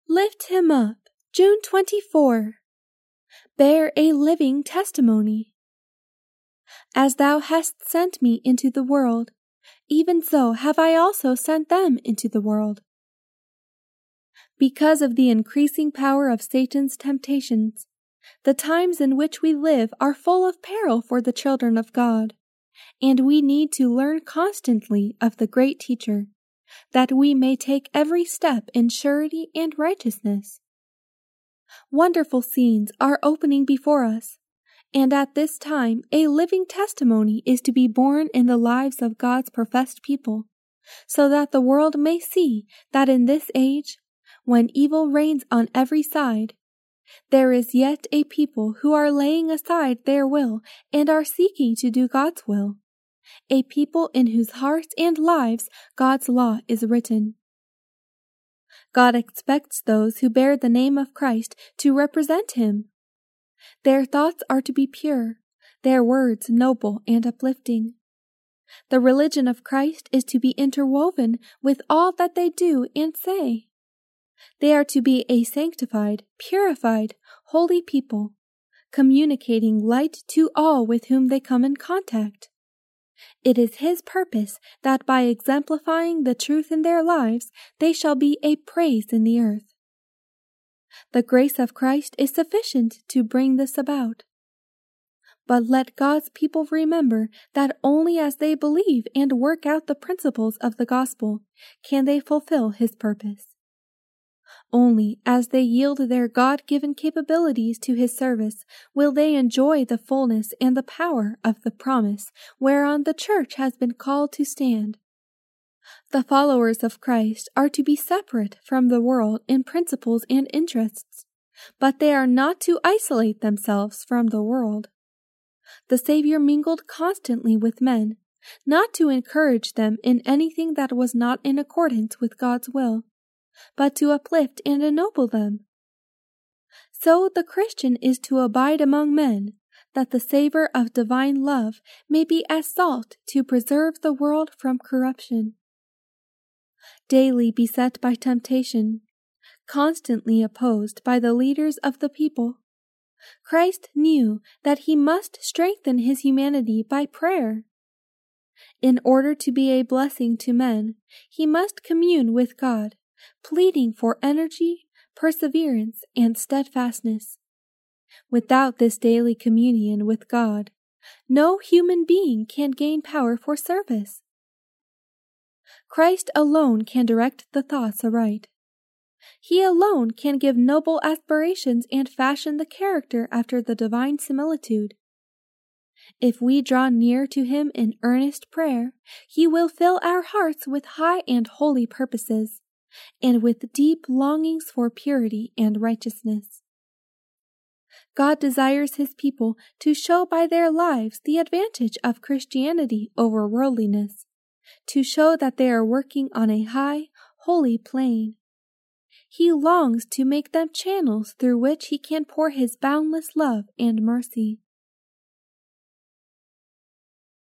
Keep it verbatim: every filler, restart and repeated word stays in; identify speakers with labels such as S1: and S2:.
S1: Lift him up, June twenty-fourth. Bear a living testimony. As thou hast sent me into the world, even so have I also sent them into the world. Because of the increasing power of Satan's temptations, the times in which we live are full of peril for the children of God, and we need to learn constantly of the great Teacher, that we may take every step in surety and righteousness. Wonderful scenes are opening before us, and at this time a living testimony is to be born in the lives of God's professed people, so that the world may see that in this age, when evil reigns on every side, there is yet a people who are laying aside their will and are seeking to do God's will, a people in whose hearts and lives God's law is written. God expects those who bear the name of Christ to represent Him. Their thoughts are to be pure, their words noble and uplifting. The religion of Christ is to be interwoven with all that they do and say. They are to be a sanctified, purified, holy people, communicating light to all with whom they come in contact. It is His purpose that by exemplifying the truth in their lives, they shall be a praise in the earth. The grace of Christ is sufficient to bring this about. But let God's people remember that only as they believe and work out the principles of the gospel can they fulfill His purpose. Only as they yield their God-given capabilities to His service will they enjoy the fullness and the power of the promise whereon the Church has been called to stand. The followers of Christ are to be separate from the world in principles and interests, but they are not to isolate themselves from the world. The Savior mingled constantly with men, not to encourage them in anything that was not in accordance with God's will, but to uplift and ennoble them. So the Christian is to abide among men, that the savor of divine love may be as salt to preserve the world from corruption. Daily beset by temptation, constantly opposed by the leaders of the people, Christ knew that He must strengthen His humanity by prayer. In order to be a blessing to men, He must commune with God, pleading for energy, perseverance, and steadfastness. Without this daily communion with God, no human being can gain power for service. Christ alone can direct the thoughts aright. He alone can give noble aspirations and fashion the character after the divine similitude. If we draw near to Him in earnest prayer, He will fill our hearts with high and holy purposes, and with deep longings for purity and righteousness. God desires His people to show by their lives the advantage of Christianity over worldliness, to show that they are working on a high, holy plane. He longs to make them channels through which He can pour His boundless love and mercy.